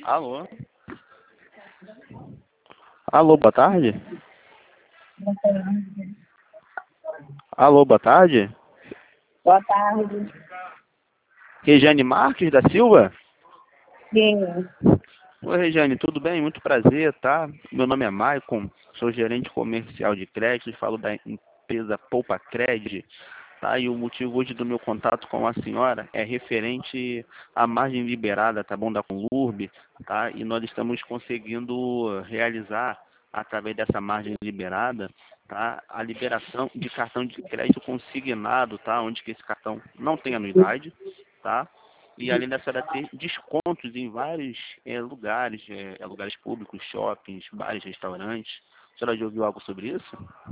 Alô? Alô, boa tarde? Alô, boa tarde? Boa tarde. Regiane Marques da Silva? Sim. Oi, Regiane, tudo bem? Muito prazer, tá? Meu nome é Maicon, sou gerente comercial de créditos, falo da empresa Poupa Cred, tá? E o motivo hoje do meu contato com a senhora é referente à margem liberada, tá bom, da Conlurb, tá? E nós estamos conseguindo realizar, através dessa margem liberada, tá? A liberação de cartão de crédito consignado, tá? Onde que esse cartão não tem anuidade, tá? E além da senhora ter descontos em vários lugares, lugares públicos, shoppings, bares, restaurantes. A senhora já ouviu algo sobre isso?